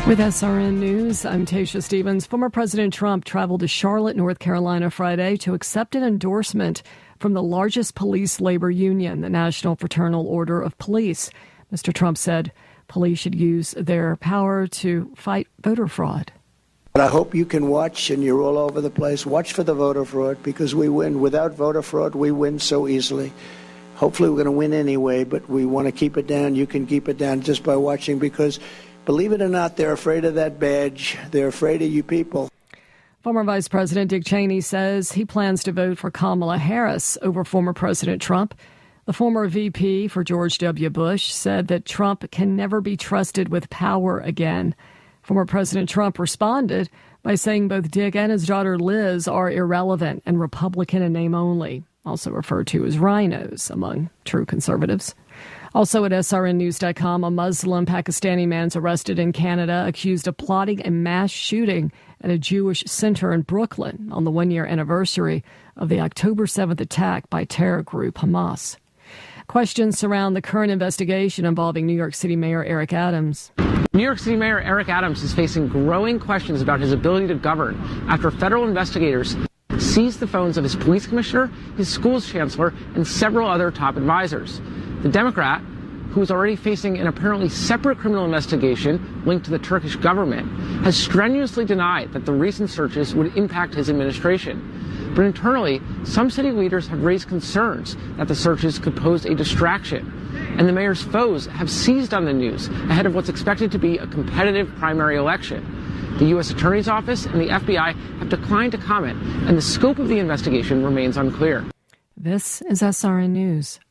With SRN News, I'm Tasha Stevens. Former President Trump traveled to Charlotte, North Carolina Friday to accept an endorsement from the largest police labor union, the National Fraternal Order of Police. Mr. Trump said police should use their power to fight voter fraud. I hope you can watch, and you're all over the place, watch for the voter fraud, because we win. Without voter fraud, we win so easily. Hopefully we're going to win anyway, but we want to keep it down. You can keep it down just by watching, because believe it or not, they're afraid of that badge. They're afraid of you people. Former Vice President Dick Cheney says he plans to vote for Kamala Harris over former President Trump. The former VP for George W. Bush said that Trump can never be trusted with power again. Former President Trump responded by saying both Dick and his daughter Liz are irrelevant and Republican in name only, also referred to as rhinos among true conservatives. Also at srnnews.com, a Muslim Pakistani man's arrested in Canada accused of plotting a mass shooting at a Jewish center in Brooklyn on the one-year anniversary of the October 7th attack by terror group Hamas. Questions surround the current investigation involving New York City Mayor Eric Adams. New York City Mayor Eric Adams is facing growing questions about his ability to govern after federal investigators seized the phones of his police commissioner, his school's chancellor, and several other top advisors. The Democrat, who is already facing an apparently separate criminal investigation linked to the Turkish government, has strenuously denied that the recent searches would impact his administration. But internally, some city leaders have raised concerns that the searches could pose a distraction. And the mayor's foes have seized on the news ahead of what's expected to be a competitive primary election. The U.S. Attorney's Office and the FBI have declined to comment, and the scope of the investigation remains unclear. This is SRN News.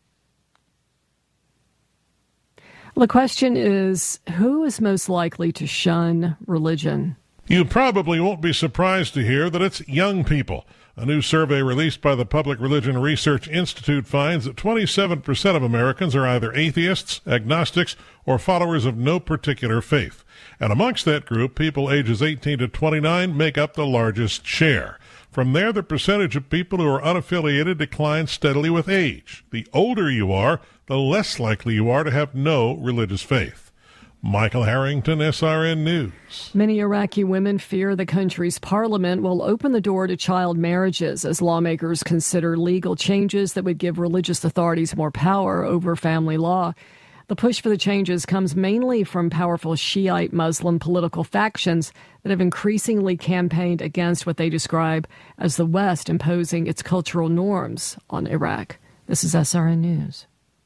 The question is, who is most likely to shun religion? You probably won't be surprised to hear that it's young people. A new survey released by the Public Religion Research Institute finds that 27% of Americans are either atheists, agnostics, or followers of no particular faith. And amongst that group, people ages 18 to 29 make up the largest share. From there, the percentage of people who are unaffiliated declines steadily with age. The older you are, the less likely you are to have no religious faith. Michael Harrington, SRN News. Many Iraqi women fear the country's parliament will open the door to child marriages as lawmakers consider legal changes that would give religious authorities more power over family law. The push for the changes comes mainly from powerful Shiite Muslim political factions that have increasingly campaigned against what they describe as the West imposing its cultural norms on Iraq. This is SRN News.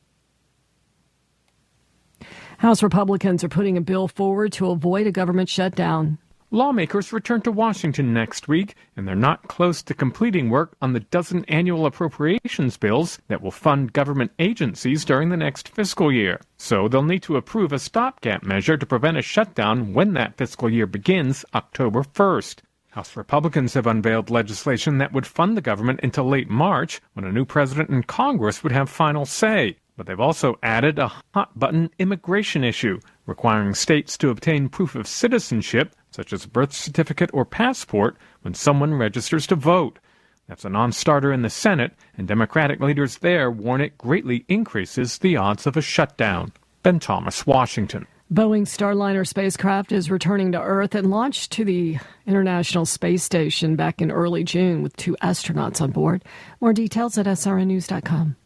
House Republicans are putting a bill forward to avoid a government shutdown. Lawmakers return to Washington next week, and they're not close to completing work on the dozen annual appropriations bills that will fund government agencies during the next fiscal year. So they'll need to approve a stopgap measure to prevent a shutdown when that fiscal year begins October 1st. House Republicans have unveiled legislation that would fund the government until late March, when a new president and Congress would have final say. But they've also added a hot-button immigration issue, requiring states to obtain proof of citizenship, such as a birth certificate or passport, when someone registers to vote. That's a non-starter in the Senate, and Democratic leaders there warn it greatly increases the odds of a shutdown. Ben Thomas, Washington. Boeing Starliner spacecraft is returning to Earth and launched to the International Space Station back in early June with 2 astronauts on board. More details at srnnews.com.